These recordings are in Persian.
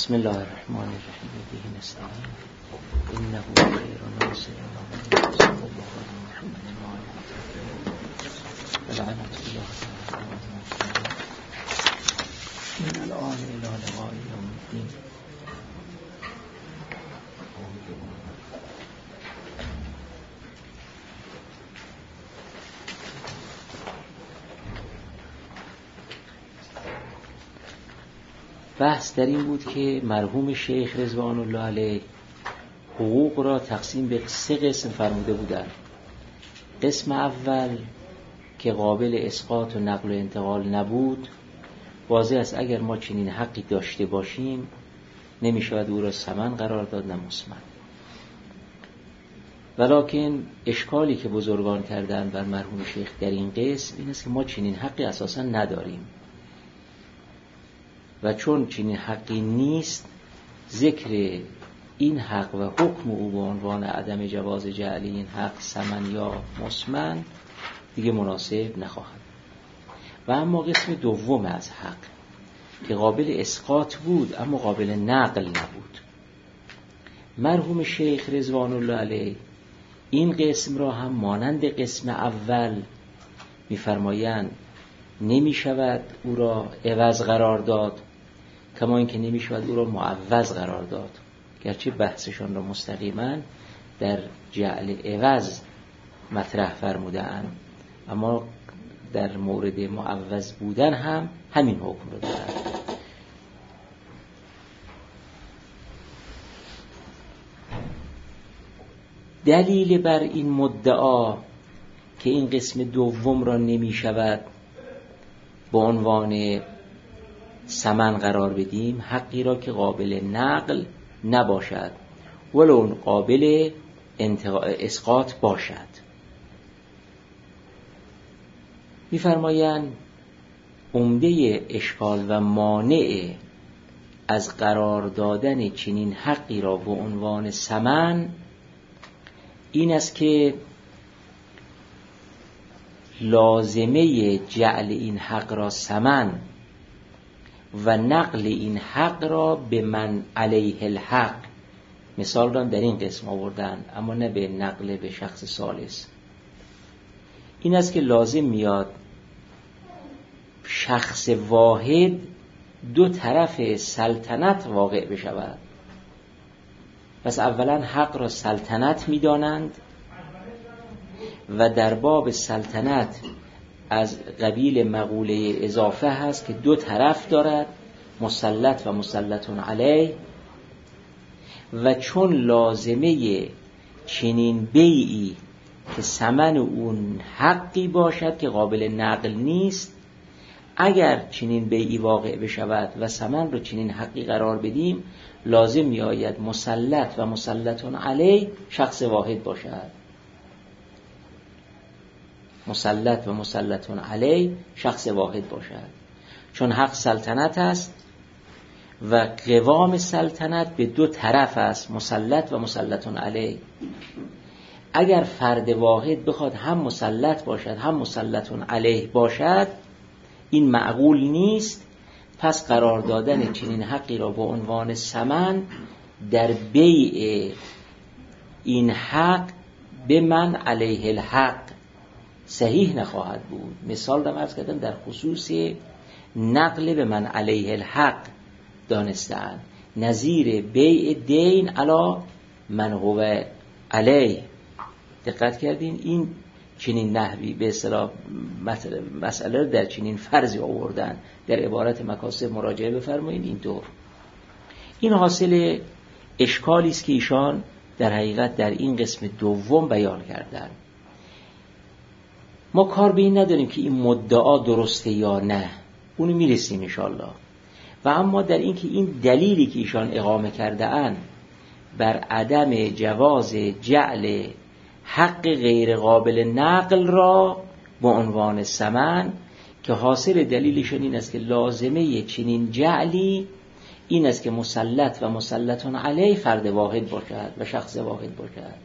بسم الله الرحمن الرحیم به نستعین انه خیر ناصر صلی الله علی محمد و آله لعنت الله من الان الی لقاء یوم الدین. بحث در این بود که مرحوم شیخ رضوان الله علیه حقوق را تقسیم به 3 قسم فرموده بودند. قسم اول که قابل اسقاط و نقل و انتقال نبود، واضح است اگر ما چنین حقی داشته باشیم نمیشود او را ثمن قرار داد نه مسمن. ولکن اشکالی که بزرگان کردند بر مرحوم شیخ در این قسم این است که ما چنین حقی اساسا نداریم و چون چنین حقی نیست، ذکر این حق و حکم او به عنوان عدم جواز جعل این حق ثمن یا مسمن دیگه مناسب نخواهد. و اما قسم دوم از حق که قابل اسقاط بود اما قابل نقل نبود، مرحوم شیخ رضوان الله علیه این قسم را هم مانند قسم اول می‌فرمایند نمی شود او را عوض قرار داد، کما اینکه نمی شود او را معوض قرار داد، گرچه بحثشان را مستقیما در جعل عوض مطرح فرمودند، اما در مورد معوض بودن هم همین حکم را دارند. دلیل بر این مدعا که این قسم دوم را نمی شود به عنوان ثمن قرار بدیم، حقی را که قابل نقل نباشد ولو قابل اسقاط باشد. می‌فرمایند عمده اشکال و مانع از قرار دادن چنین حقی را به عنوان ثمن این است که لازمه جعل این حق را ثمن و نقل این حق را به من علیه الحق، مثال را در این قسم آوردن اما نه به نقل به شخص ثالث، این است که لازم میاد شخص واحد 2 طرف سلطنت واقع بشود. پس اولا حق را سلطنت میدانند و در باب سلطنت از قبیل مقوله اضافه هست که 2 طرف دارد، مسلط و مسلطون علیه، و چون لازمه چنین بیعی که ثمن اون حقی باشد که قابل نقل نیست، اگر چنین بیعی واقع بشود و ثمن رو چنین حقی قرار بدیم لازم می آید مسلط و مسلطون علیه شخص واحد باشد. مسلط و مسلطون علیه شخص واحد باشد، چون حق سلطنت است و قوام سلطنت به 2 طرف است، مسلط و مسلطون علیه. اگر فرد واحد بخواد هم مسلط باشد هم مسلطون علیه باشد این معقول نیست. پس قرار دادن چنین حقی را به عنوان ثمن در بیع این حق به من علیه الحق صحیح نخواهد بود. مثال را عرض کردم در خصوص نقل به من علیه الحق دانستن، نظیر بیع دین علی من هو علیه. دقت کردین این چنین نحوی به اصطلاح مسئله رو در چنین فرضی آوردن. در عبارت مکاسب مراجعه بفرمایید اینطور. این حاصل اشکالی است که ایشان در حقیقت در این قسم دوم بیان کردن. ما کار به این نداریم که این مدعا درسته یا نه، اونو میرسیم انشاءالله. و اما در این که این دلیلی که ایشان اقامه کرده اند بر عدم جواز جعل حق غیر قابل نقل را به عنوان ثمن، که حاصل دلیلشون این است که لازمه چنین جعلی این است که مسلط و مسلطون علیه فرد واحد باشد و شخص واحد باشد.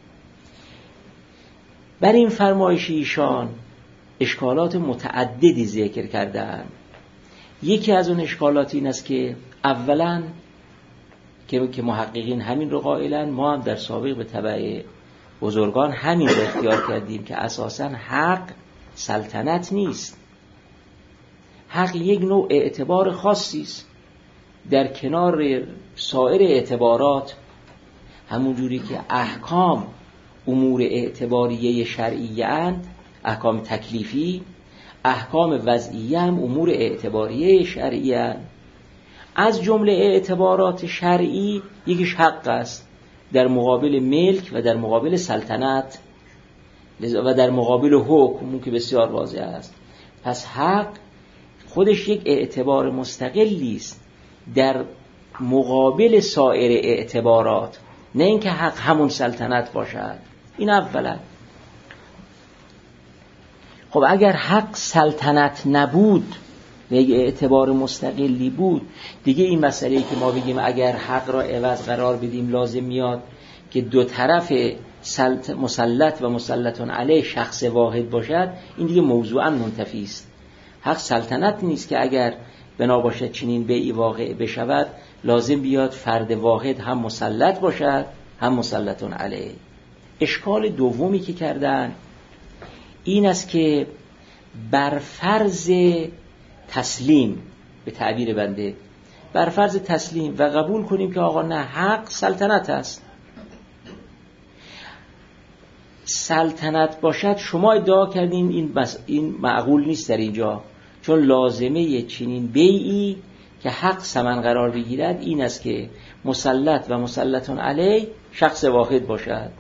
بر این فرمایش ایشان اشکالات متعددی ذکر کردند. یکی از اون اشکالات این است که اولا که محققین همین رو قائلن. ما هم در سابق به تبع بزرگان همین رو اختیار کردیم که اساساً حق سلطنت نیست. حق یک نوع اعتبار خاصی است در کنار سایر اعتبارات، همون جوری که احکام امور اعتباریه شرعیه اند، احکام تکلیفی، احکام وضعیه هم امور اعتباریه شرعیه اند. از جمله اعتبارات شرعی یکیش حق است در مقابل ملک و در مقابل سلطنت و در مقابل حکم که بسیار واضح است. پس حق خودش یک اعتبار مستقلی است در مقابل سایر اعتبارات، نه اینکه حق همون سلطنت باشد. این اولا. خب اگر حق سلطنت نبود و یک اعتبار مستقلی بود، دیگه این مسئله‌ای که ما بگیم اگر حق را عوض قرار بدیم لازم میاد که دو طرف مسلط و مسلطون علیه شخص واحد باشد، این دیگه موضوعا منتفی است. حق سلطنت نیست که اگر بنا باشد چنین بیعی واقع بشود لازم بیاد فرد واحد هم مسلط باشد هم مسلطون علیه. اشکال دومی که کردن این است که بر فرض تسلیم، به تعبیر بنده بر فرض تسلیم و قبول کنیم که آقا نه، حق سلطنت است، سلطنت باشد، شما ادعا کردین این معقول نیست در اینجا، چون لازمه چنین بیعی که حق ثمن قرار بگیرد این است که مسلط و مسلطون علیه شخص واحد باشد.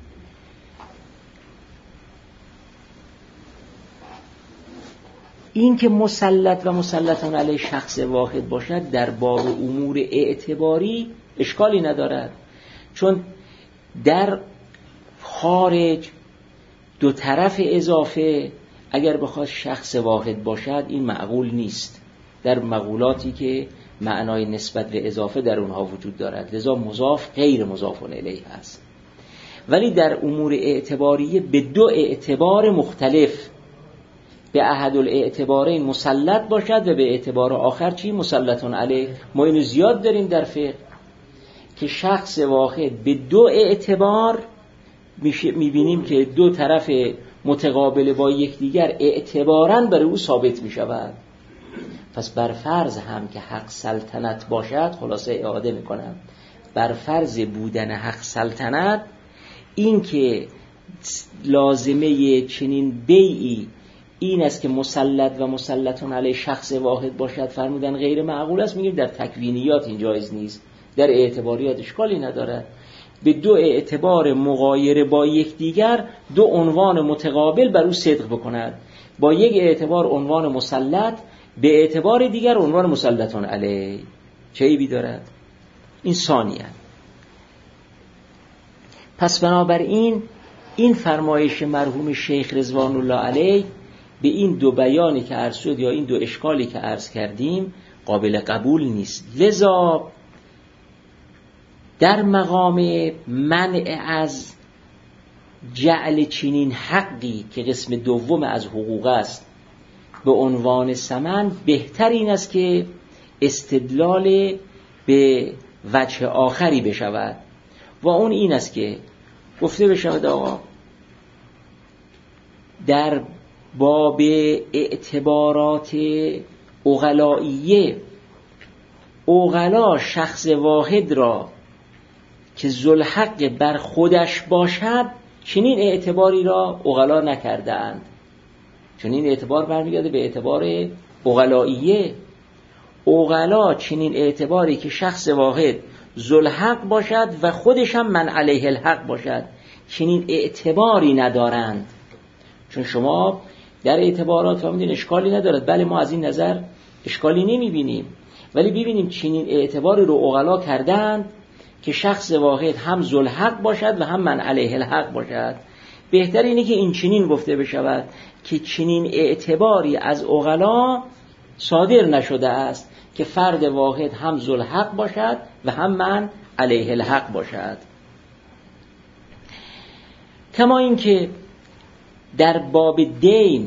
این که مسلط و مسلطون علیه شخص واحد باشد در باب امور اعتباری اشکالی ندارد، چون در خارج دو طرف اضافه اگر بخواد شخص واحد باشد این معقول نیست، در مقولاتی که معنای نسبت و اضافه در اونها وجود دارد، لذا مضاف غیر مضاف الیه است. ولی در امور اعتباریه به دو اعتبار مختلف، به احد الاعتبارین مسلط باشد و به اعتبار آخر چی؟ مسلطون علیه. ما اینو زیاد داریم در فقه که شخص واحد به دو اعتبار میبینیم که دو طرف متقابل با یکدیگر اعتباراً برای او ثابت میشود. پس بر فرض هم که حق سلطنت باشد، خلاصه اعاده میکنم، بر فرض بودن حق سلطنت، این که لازمه چنین بیعی این است که مسلط و مسلطون علیه شخص واحد باشد فرمودن غیر معقول است. میگیم در تکوینیات این جایز نیست، در اعتباریات اشکالی ندارد. به دو اعتبار مغایر با یکدیگر دو عنوان متقابل بر او صدق بکند، با یک اعتبار عنوان مسلط، به اعتبار دیگر عنوان مسلطون علیه. چه عیبی دارد؟ این ثانیاً. پس بنابراین این فرمایش مرحوم شیخ رضوان الله علیه به این دو بیانی که عرض شد یا این دو اشکالی که عرض کردیم قابل قبول نیست. لذا در مقام منع از جعل چنین حقی که قسم دوم از حقوق است به عنوان ثمن، بهتر این است که استدلال به وجه آخری بشود و اون این است که گفته بشود آقا در باب اعتبارات عقلائیه، عقلا شخص واحد را که ذوالحق بر خودش باشد چنین اعتباری را عقلا نکردند، چون این اعتبار برمیگرده به اعتبار عقلائیه. عقلا چنین اعتباری که شخص واحد ذوالحق باشد و خودش هم من علیه الحق باشد چنین اعتباری ندارند. چون شما در اعتبارات فهمیدین اشکالی ندارد، بله ما از این نظر اشکالی نمیبینیم، ولی ببینیم چنین اعتباری رو عقلا کردند که شخص واحد هم ذوالحق باشد و هم من علیه الحق باشد. بهتر اینه که این چنین گفته بشود که چنین اعتباری از عقلا صادر نشده است که فرد واحد هم ذوالحق باشد و هم من علیه الحق باشد. کما اینکه در باب دین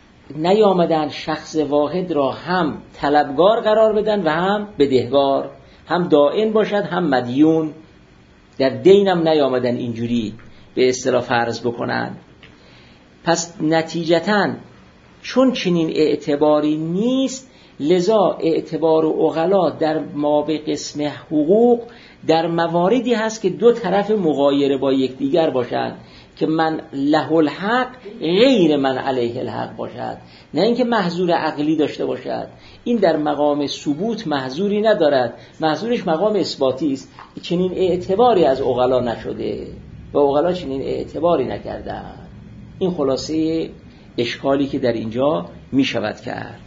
نیامدن شخص واحد را هم طلبگار قرار بدن و هم بدهکار، هم دائن باشد هم مدیون. در دینم نیامدن اینجوری به اصطلاح فرض بکنن. پس نتیجتاً چون چنین اعتباری نیست، لذا اعتبار عقلا در ما به قسم حقوق در مواردی هست که دو طرف مغایر با یکدیگر باشند که من له الحق غیر من علیه الحق باشد، نه اینکه محظور عقلی داشته باشد. این در مقام ثبوت محظوری ندارد، محظورش مقام اثباتی است. چنین اعتباری از عقلا نشده و عقلا چنین اعتباری نکردند. این خلاصه اشکالی که در اینجا می شود کرد.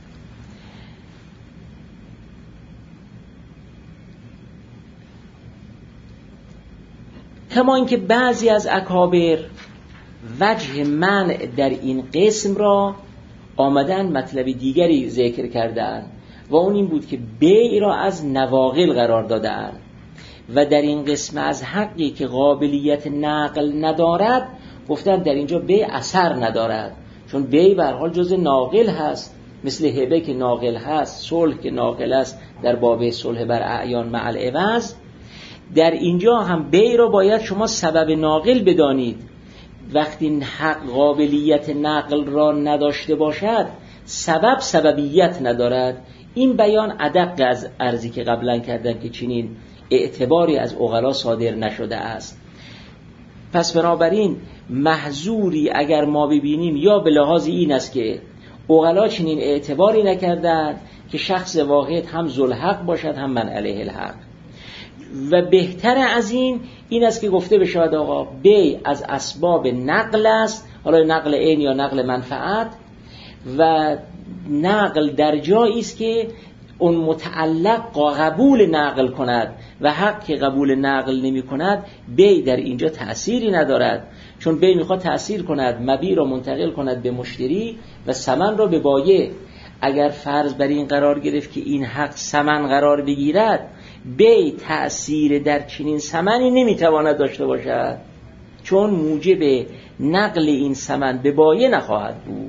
کما اینکه بعضی از اکابر وجه منع در این قسم را آمدن مطلب دیگری ذکر کردند و اون این بود که بیع را از نواقل قرار دادند و در این قسم از حقی که قابلیت نقل ندارد گفتن در اینجا بیع اثر ندارد، چون بیع به هر حال جز ناقل هست، مثل هبه که ناقل هست، صلح که ناقل است در باب صلح بر اعیان مع العوض. در اینجا هم بیع را باید شما سبب ناقل بدانید. وقتی حق قابلیت نقل را نداشته باشد سبب سببیت ندارد. این بیان ادق از عرضی که قبلا کردم که چنین اعتباری از عقلا صادر نشده است. پس بنابراین محظوری اگر ما ببینیم یا به لحاظ این است که عقلا چنین اعتباری نکردند که شخص واحد هم ذوالحق باشد هم من علیه الحق، و بهتر از این است که گفته بشود آقا بیع از اسباب نقل است، حالا نقل عین یا نقل منفعت، و نقل در جایی است که اون متعلق قبول نقل کند و حق که قبول نقل نمی کند بیع در اینجا تأثیری ندارد، چون بیع میخواد تأثیر کند، مبیع را منتقل کند به مشتری و ثمن را به بایع. اگر فرض بر این قرار گرفت که این حق ثمن قرار بگیرد، بیع تأثیر در چنین ثمنی نمیتواند داشته باشد، چون موجب نقل این ثمن به بایع نخواهد بود.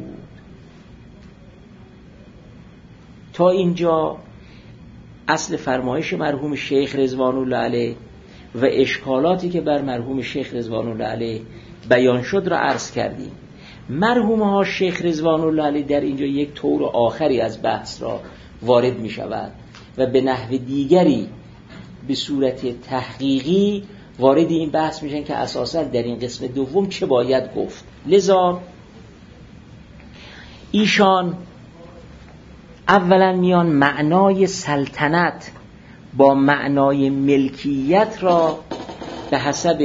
تا اینجا اصل فرمایش مرحوم شیخ رضوان الله علیه و اشکالاتی که بر مرحوم شیخ رضوان الله علیه بیان شد را عرض کردیم. مرحوم ها شیخ رضوان الله علیه در اینجا یک طور آخری از بحث را وارد می شود و به نحو دیگری به صورت تحقیقی وارد این بحث میشن که اساسا در این قسم دوم چه باید گفت. لذا ایشان اولا میان معنای سلطنت با معنای ملکیت را به حسب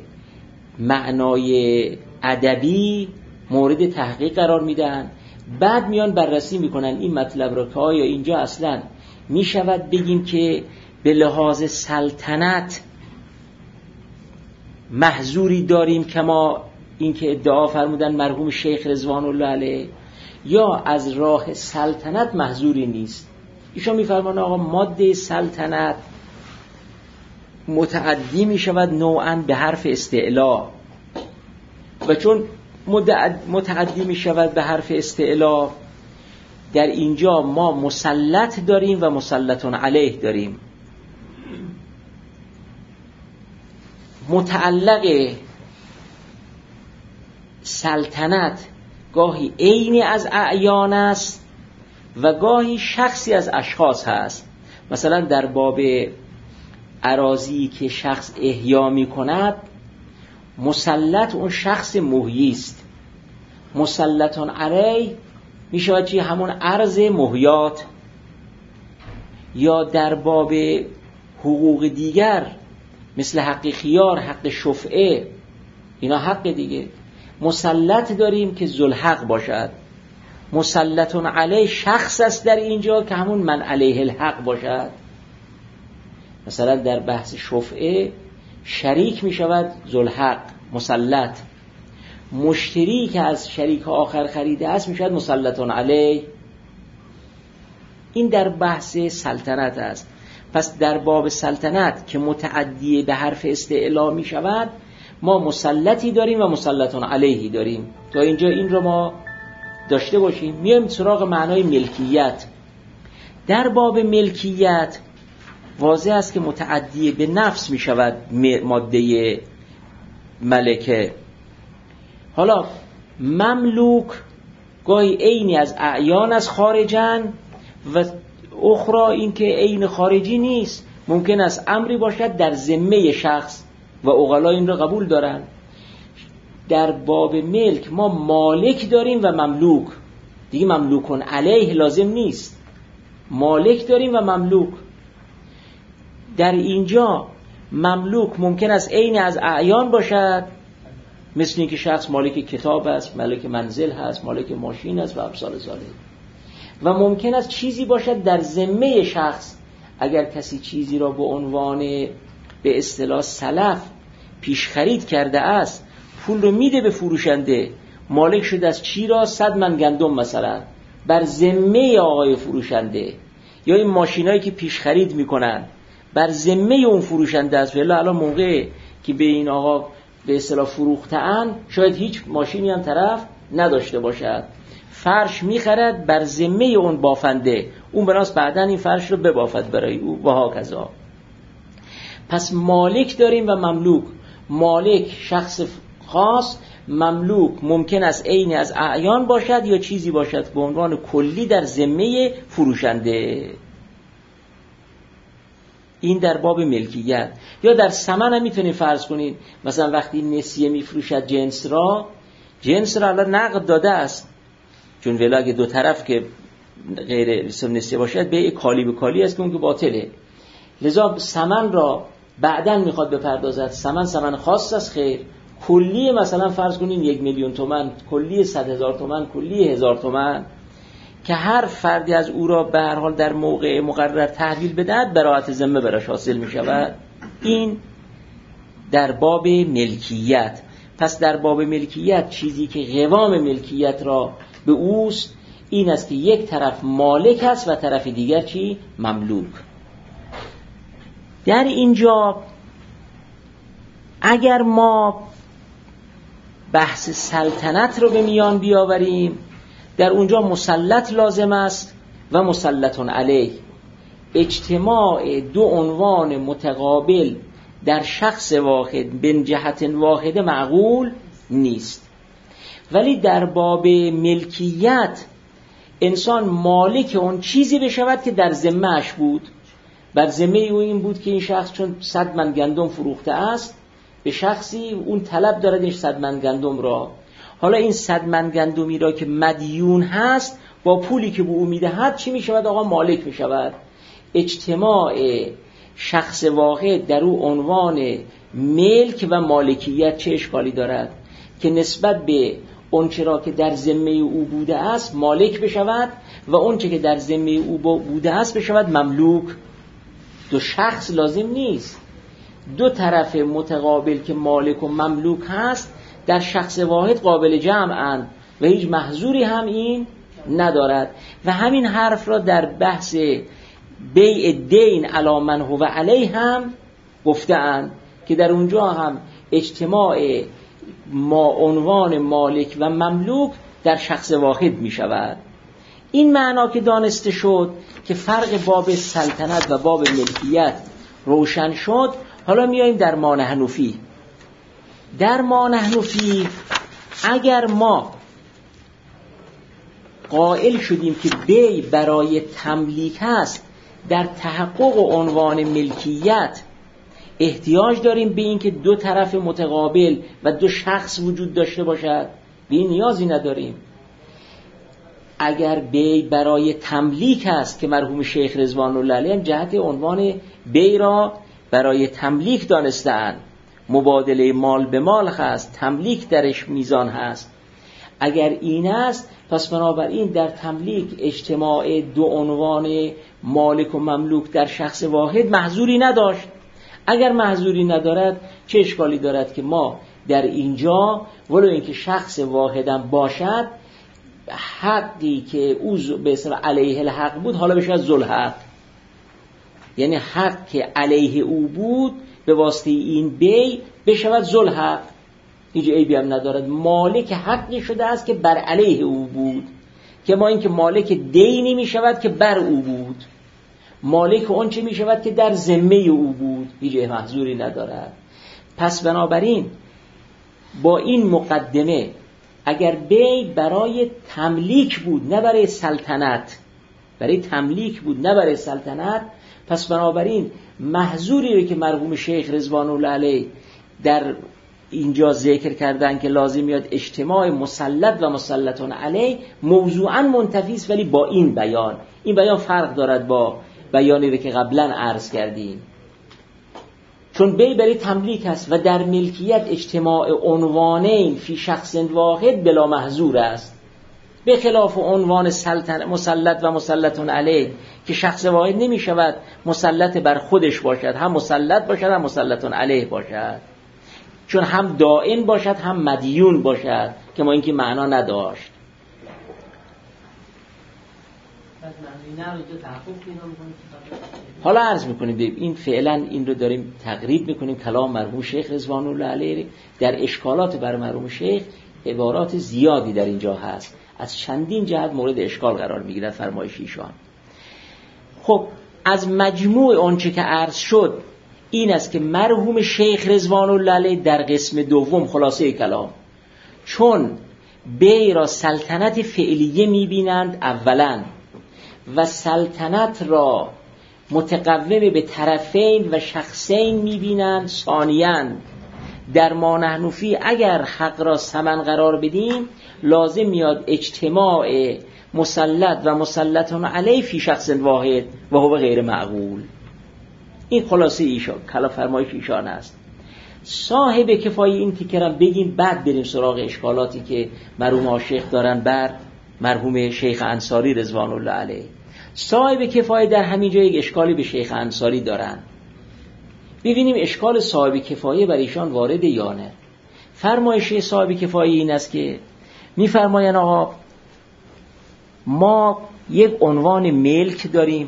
معنای ادبی مورد تحقیق قرار میدن، بعد میان بررسی میکنن این مطلب را که آیا اینجا اصلا میشود بگیم که به لحاظ سلطنت محظوری داریم که ما این که ادعا فرمودن مرحوم شیخ رضوان الله علیه، یا از راه سلطنت محظوری نیست. ایشون میفرمان آقا ماده سلطنت متعدی میشود نوعاً به حرف استعلا، و چون متعدی میشود به حرف استعلا، در اینجا ما مسلط داریم و مسلطون علیه داریم. متعلق سلطنت گاهی عینی از اعیان است و گاهی شخصی از اشخاص هست. مثلا در باب اراضی که شخص احیا می کند، مسلط اون شخص محیی است، مسلطون علیه می شود چی؟ همون ارض محیات. یا در باب حقوق دیگر مثل حق خیار، حق شفعه، اینا حق دیگه، مسلط داریم که ذوالحق باشد، مسلطون علیه شخص است در اینجا که همون من علیه الحق باشد. مثلا در بحث شفعه شریک می شود ذوالحق مسلط، مشتری که از شریک آخر خریده است می شود مسلطون علیه. این در بحث سلطنت است. پس در باب سلطنت که متعدی به حرف استعلا می شود، ما مسلطی داریم و مسلطون علیهی داریم. تا اینجا این رو ما داشته باشیم. میایم سراغ معنای ملکیت. در باب ملکیت واضح است که متعدی به نفس می شود ماده ملکه. حالا مملوک گاهی عینی از اعیان از خارجن و اخرى این که عین خارجی نیست، ممکن است امری باشد در ذمه شخص و عقلا این رو قبول دارن. در باب ملک ما مالک داریم و مملوک، دیگه مملوکون علیه لازم نیست، مالک داریم و مملوک. در اینجا مملوک ممکن است عین از اعیان باشد، مثل اینکه شخص مالک کتاب است، مالک منزل هست، مالک ماشین است و امثال ذالک. و ممکن است چیزی باشد در ذمه شخص، اگر کسی چیزی را به عنوان به اصطلاح سلف پیش خرید کرده است، پول رو میده به فروشنده، مالک شده از چی را؟ 100 من گندم مثلا، بر ذمه آقای فروشنده. یا این ماشینایی که پیش خرید میکنن بر ذمه اون فروشنده است. ولی الان موقع که به این آقا به اصطلاح فروختن، شاید هیچ ماشینی هم طرف نداشته باشد، فرش میخرد بر ذمه اون بافنده، اون بناست بعدن این فرش رو ببافد برای او و هاکذا. پس مالک داریم و مملوک. مالک شخص خاص، مملوک ممکن است عین از اعیان باشد یا چیزی باشد به عنوان کلی در ذمه فروشنده. این در باب ملکیت. یا در ثمن هم میتونید فرض کنید، مثلا وقتی نسیه میفروشد جنس را الان نقد داده است، چون ولی اگه دو طرف که غیر نسیه باشد بیع کالی به کالی است که اون که باطله، لذا ثمن را بعداً میخواد بپردازد. ثمن خاص است، خیر کلی مثلا فرض کنین 1,000,000 تومان، کلی 100,000 تومان، کلی 1000 تومان، که هر فردی از او را به هر حال در موقع مقرر تحویل بدهد، براءت ذمه براش حاصل می شود. این در باب ملکیت. پس در باب ملکیت چیزی که قوام ملکیت را به اوست این است که یک طرف مالک است و طرف دیگر چی؟ مملوک. در اینجا اگر ما بحث سلطنت رو به میان بیاوریم، در اونجا مسلط لازم است و مسلطون علیه. اجتماع دو عنوان متقابل در شخص واحد به جهت واحد معقول نیست. ولی در باب ملکیت انسان مالک اون چیزی بشود که در ذمه‌اش بود. بر ذمه او این بود که این شخص چون 100 من گندم فروخته است به شخصی، اون طلب دارد این 100 من گندم را. حالا این 100 من گندمی را که مدیون هست با پولی که به او میدهد چی میشود؟ آقا مالک میشود. اجتماع شخص واحد در او عنوان ملک و مالکیت چه اشکالی دارد که نسبت به اون چرا که در ذمه او بوده است مالک بشود و اون چه که در ذمه او بوده است بشود مملوک. دو شخص لازم نیست، دو طرف متقابل که مالک و مملوک هست در شخص واحد قابل جمع‌اند و هیچ محظوری هم این ندارد. و همین حرف را در بحث بیع دین علی من هو علیه هم گفته‌اند که در اونجا هم اجتماع ما عنوان مالک و مملوک در شخص واحد می شود. این معنا که دانسته شد که فرق باب سلطنت و باب ملکیت روشن شد، حالا میاییم در ما نحن فیه. در ما نحن فیه اگر ما قائل شدیم که بیع برای تملیک است، در تحقق عنوان ملکیت احتیاج داریم به این که دو طرف متقابل و دو شخص وجود داشته باشد، به این نیازی نداریم. اگر بیع برای تملیک است که مرحوم شیخ رضوان الله علیه جهت عنوان بیع را برای تملیک دانسته‌اند، مبادله مال به مال هست، تملیک درش میزان هست، اگر این است پس بنابراین در تملیک اجتماع دو عنوان مالک و مملوک در شخص واحد محظوری نداشت. اگر محظوری ندارد چه اشکالی دارد که ما در اینجا ولو اینکه شخص واحدم باشد، حقی که او به اصطلاح علیه الحق بود حالا بشه ذوالحق، یعنی حق که علیه او بود به واسطه این بیع بشود ذوالحق، هیچ عیبی هم ندارد. مالک حقی شده است که بر علیه او بود، که ما این که مالک دینی می شود که بر او بود. مالک اون چه می شود که در ذمه او بود، هیچ محظوری ندارد. پس بنابراین با این مقدمه اگر بی برای تملیک بود نه برای سلطنت، برای تملیک بود نه برای سلطنت، پس بنابراین محظوری رو که مرحوم شیخ رضوان الله علیه در اینجا ذکر کردن که لازم میاد اجتماع مسلط و مسلطون علیه موضوعاً منتفی است، ولی با این بیان فرق دارد با بیانی رو که قبلا عرض کردیم، چون بی برای تملیک است و در ملکیت اجتماع عنوانین فی شخص واحد بلا محظور است، به خلاف عنوان مسلط و مسلطون علیه که شخص واحد نمی شود مسلط بر خودش باشد، هم مسلط باشد هم مسلطون علیه باشد، چون هم دائن باشد هم مدیون باشد که ما اینکه معنا نداشت. حالا عرض میکنیم این فعلا این رو داریم تقریب میکنیم کلام مرحوم شیخ رضوان الله علیه. در اشکالات بر مرحوم شیخ عبارات زیادی در اینجا هست، از چندین جهت مورد اشکال قرار میگیرد فرمایش ایشان. خب از مجموع آنچه که عرض شد این است که مرحوم شیخ رضوان الله علیه در قسم دوم خلاصه کلام، چون بی را سلطنت فعلیه میبینند اولا و سلطنت را متقوم به طرفین و شخصین میبینند ثانیاً، در ما نحن فیه اگر حق را ثمن قرار بدیم لازم میاد اجتماع مسلط و مسلطون علیه فی شخص واحد و هو غیر معقول. این خلاصه ایشان کلا فرمایش ایشان است. صاحب کفایه این تیکرم بگیم بعد بریم سراغ اشکالاتی که مرحوم شیخ دارن بر مرحوم شیخ انصاری رضوان الله علیه. صاحب کفایه در همین جا یک اشکالی به شیخ انصاری دارن، ببینیم اشکال صاحب کفایه بر ایشان وارد یا نه. فرمایش صاحب کفایه این است که میفرمایند آقا ما یک عنوان ملک داریم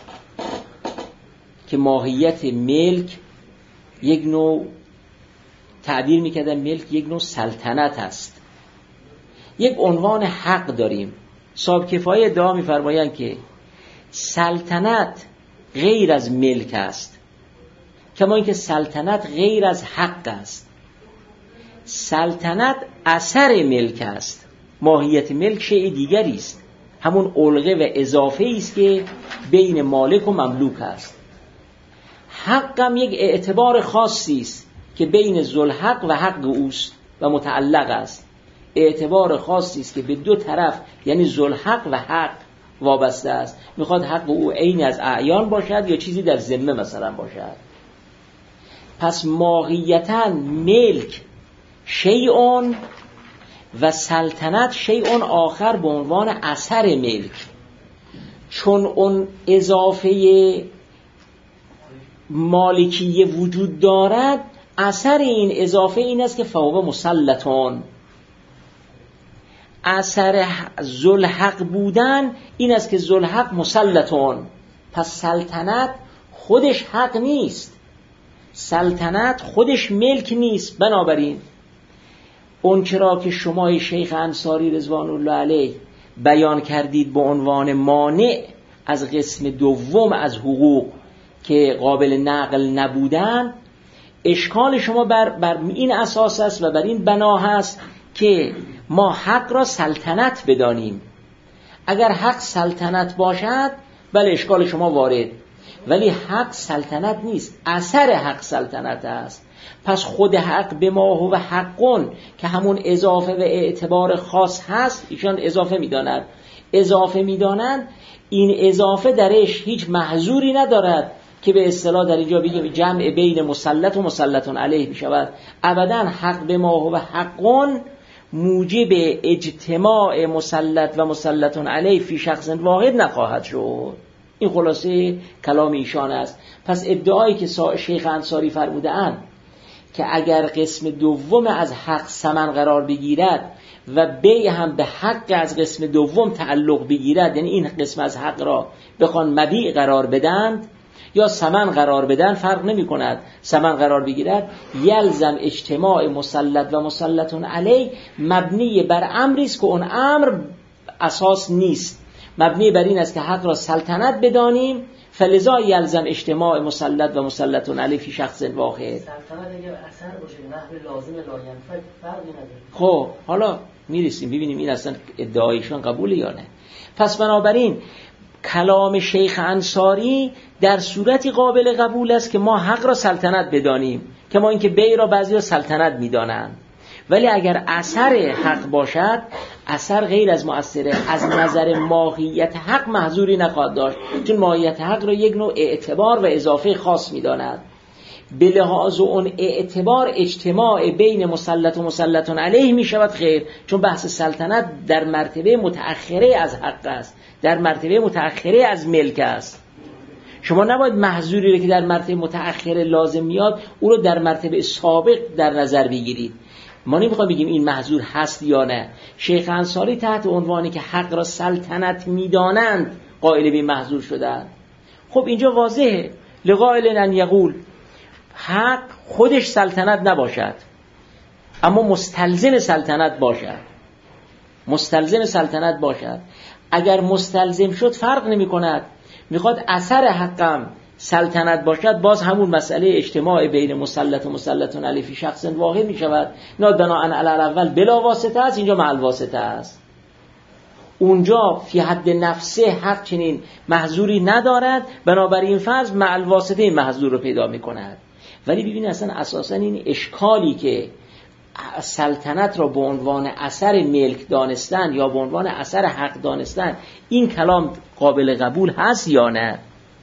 که ماهیت ملک یک نوع تعبیر میکردن ملک یک نوع سلطنت است. یک عنوان حق داریم. صاحب کفایه ادعا میفرمایند که سلطنت غیر از ملک است، کما اینکه سلطنت غیر از حق است. سلطنت اثر ملک است، ماهیت ملک شیء دیگری است، همون علقه و اضافه است که بین مالک و مملوک است. حق هم یک اعتبار خاصی است که بین ذوالحق و حق اوست و متعلق است. اعتبار خاصی است که به دو طرف یعنی ذوالحق و حق وابسته است. میخواد حق او عین از اعیان باشد یا چیزی در ذمه مثلا باشد. پس ماهیتاً ملک شیء و سلطنت شیء آخر به عنوان اثر ملک، چون اون اضافه مالکیه وجود دارد اثر این اضافه این است که فهو مسلطون. اثر ذوالحق بودن این است که ذوالحق مسلطون. پس سلطنت خودش حق نیست، سلطنت خودش ملک نیست. بنابراین اون چرا که شما شیخ انصاری رضوان الله علیه بیان کردید به عنوان مانع از قسم دوم از حقوق که قابل نقل نبودن، اشکال شما بر این اساس است و بر این بنا هست که ما حق را سلطنت بدانیم. اگر حق سلطنت باشد بله اشکال شما وارد، ولی حق سلطنت نیست، اثر حق سلطنت است. پس خود حق به ما هو حقون که همون اضافه و اعتبار خاص هست ایشان اضافه میدانند. این اضافه درش هیچ محظوری ندارد که به اصطلاح در اینجا بگیم جمع بین مسلط و مسلطون علیه بشود. ابدا حق به ما هو حقون موجب اجتماع مسلط و مسلطون علیه فی شخص واحد نخواهد شد. این خلاصه کلام ایشان است. پس ادعایی که شیخ انصاری فرموده اند که اگر قسم دوم از حق ثمن قرار بگیرد و بی هم به حق از قسم دوم تعلق بگیرد، یعنی این قسم از حق را بخوان مبیع قرار بدند یا ثمن قرار بدن فرق نمی کند، ثمن قرار بگیرد، یلزم اجتماع مسلط و مسلطون علیه مبنی بر امری است که اون امر اساس نیست، مبنی بر این است که حق را سلطنت بدانیم فلذا یلزم اجتماع مسلط و مسلط علیه فی شخص واحد. سلطنت اگر اثر باشه نحو لازم لاینفک فرقی نداره. خب حالا میرسیم ببینیم این اصلا ادعایشان قبوله یا نه. پس بنابراین کلام شیخ انصاری در صورتی قابل قبول است که ما حق را سلطنت بدانیم، که ما اینکه بی را بعضی ها سلطنت میدانند، ولی اگر اثر حق باشد اثر غیر از مؤثره، از نظر ماهیت حق محظوری نخواهد داشت، چون ماهیت حق را یک نوع اعتبار و اضافه خاص میداند. به لحاظ اون اعتبار اجتماع بین مسلط و مسلط علیه می شود خیر، چون بحث سلطنت در مرتبه متأخره از حق است، در مرتبه متأخره از ملک است. شما نباید محظوری رو که در مرتبه متأخره لازم میاد او رو در مرتبه سابق در نظر بگیرید. ما نمیخوایم بگیم این محظور هست یا نه. شیخ انصاری تحت عنوانی که حق را سلطنت میدانند قائل به محظور شدند. خب اینجا واضحه لقائل ان یقول حق خودش سلطنت نباشد اما مستلزم سلطنت باشد، مستلزم سلطنت باشد. اگر مستلزم شد فرق نمی کند، میخواد اثر حقم سلطنت باشد، باز همون مسئله اجتماع بین مسلط و مسلط علیه فی شخص واحد می شود. نه بناء علی الاول بلا واسطه است، اینجا مع الواسطه است. اونجا فی حد نفسه حق چنین محظوری ندارد، بنابراین فرض مع الواسطه محظور رو پیدا می کند. ولی ببینید اصلا اساسا این اشکالی که سلطنت را به عنوان اثر ملک دانستن یا به عنوان اثر حق دانستن، این کلام قابل قبول هست یا نه؟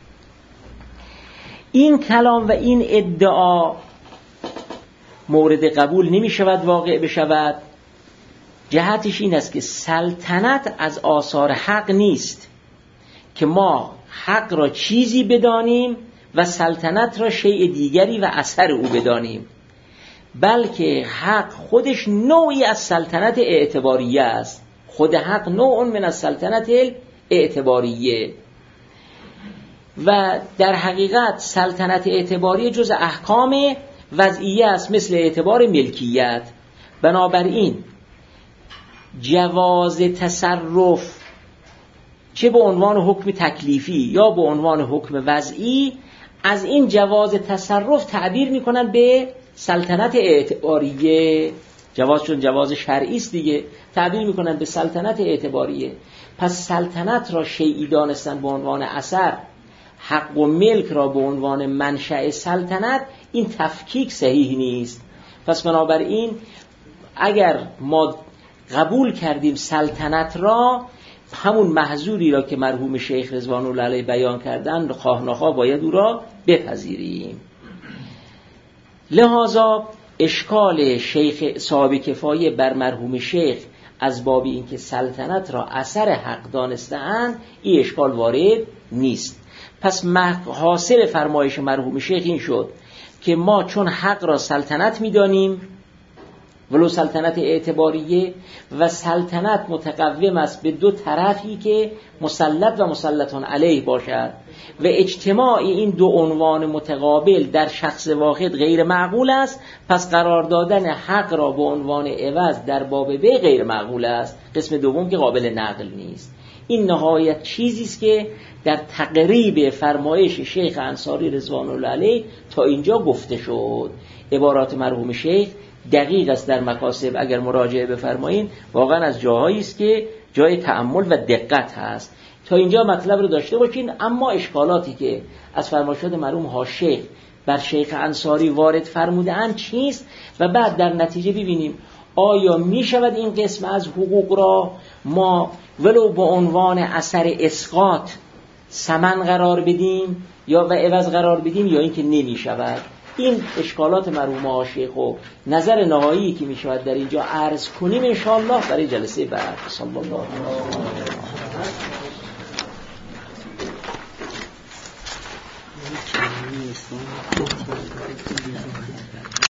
این کلام و این ادعا مورد قبول نمی شود واقع بشود. جهتش این است که سلطنت از آثار حق نیست که ما حق را چیزی بدانیم و سلطنت را شیء دیگری و اثر او بدانیم، بلکه حق خودش نوعی از سلطنت اعتباریه است. خود حق نوع من از سلطنت اعتباریه و در حقیقت سلطنت اعتباریه جز احکام وضعیه است، مثل اعتبار ملکیت. بنابراین جواز تصرف چه به عنوان حکم تکلیفی یا به عنوان حکم وضعی، از این جواز تصرف تعبیر میکنن به سلطنت اعتباریه. جواز چون جواز شرعی است دیگه، تعبیر میکنن به سلطنت اعتباریه. پس سلطنت را شیئی دانستن به عنوان اثر، حق و ملک را به عنوان منشأ سلطنت، این تفکیک صحیح نیست. پس بنابراین اگر ما قبول کردیم سلطنت را، همون محظوری را که مرحوم شیخ رضوان الله علیه بیان کردن خواه نخواه باید او را بپذیریم. لذا اشکال شیخ صاحب کفایه بر مرحوم شیخ از باب اینکه سلطنت را اثر حق دانسته‌اند، این اشکال وارد نیست. پس حاصل فرمایش مرحوم شیخ این شد که ما چون حق را سلطنت می‌دانیم، ولو سلطنت اعتباریه، و سلطنت متقوم است به دو طرفی که مسلط و مسلط علیه باشد و اجتماع این دو عنوان متقابل در شخص واحد غیر معقول است، پس قرار دادن حق را به عنوان عوض در باب بی غیر معقول است. قسم دوم که قابل نقل نیست. این نهایت چیزی است که در تقریب فرمایش شیخ انصاری رضوان الله علیه تا اینجا گفته شد. عبارات مرحوم شیخ دقیق است در مکاسب، اگر مراجعه بفرمایید واقعا از جاهایی است که جای تأمل و دقت هست. تا اینجا مطلب رو داشته باشین. اما اشکالاتی که از فرمایشات مرحوم ها شیخ بر شیخ انصاری وارد فرموده‌اند چیست و بعد در نتیجه ببینیم آیا می شود این قسم از حقوق را ما ولو به عنوان اثر اسقاط ثمن قرار بدیم یا و عوض قرار بدیم یا اینکه نمی شود. این اشکالات مرحوم ها شیخ و نظر نهایی که می شود در اینجا عرض کنیم انشاءالله برای جلسه بعد. صلی الله علیه و